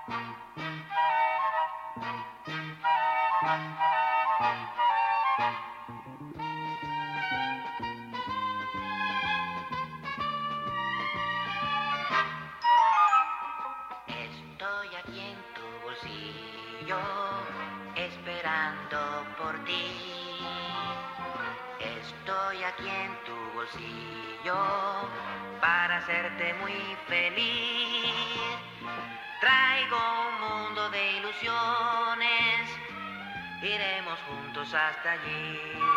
Estoy aquí en tu bolsillo, esperando por ti. Estoy aquí en tu bolsillo, para hacerte muy feliz. Traigo un mundo de ilusiones, iremos juntos hasta allí.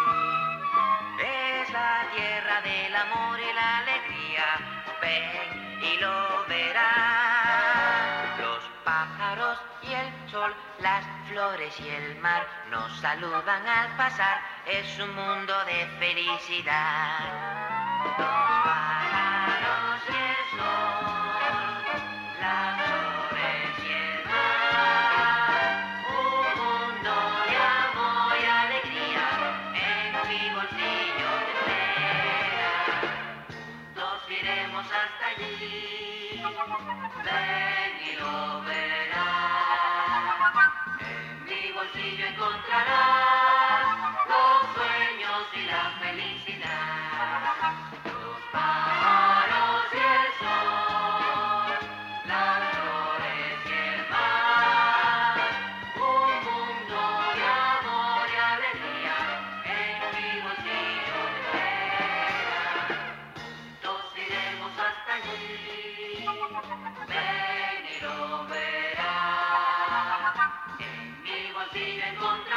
Es la tierra del amor y la alegría, ven y lo verás. Los pájaros y el sol, las flores y el mar nos saludan al pasar, es un mundo de felicidad. Los pájaros y el sol, las flores y el mar, un mundo de amor y alegría en mi bolsillo te espera. Juntos iremos hasta allí, ven y lo verás. En mi bolsillo encontrarás los sueños y la felicidad. Los pájaros y el sol, las flores y el mar, un mundo de amor y alegría en mi bolsillo te espera. Juntos iremos hasta allí, ven y lo verás. En mi bolsillo encontrarás